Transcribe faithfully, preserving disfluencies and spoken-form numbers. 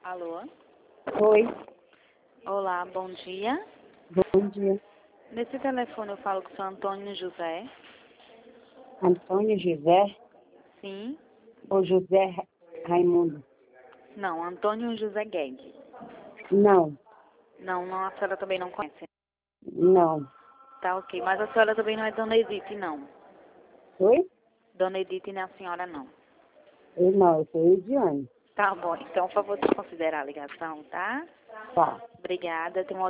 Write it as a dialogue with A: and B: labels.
A: Alô?
B: Oi,
A: Olá, bom dia.
B: bom dia.
A: Nesse telefone eu falo com o seu Antônio José.
B: Antônio José
A: Sim?
B: ou José Ra- Raimundo?
A: Não, Antônio José Guedes.
B: Não,
A: Não, não, a senhora também não conhece.
B: não.
A: Tá ok, mas a senhora também não é Dona Edith, não.
B: Oi?
A: Dona Edith não é a senhora, não.
B: Eu não, eu sou Ediane.
A: Tá bom, então, por favor, de considerar a ligação, tá?
B: Tá.
A: Obrigada, tenha uma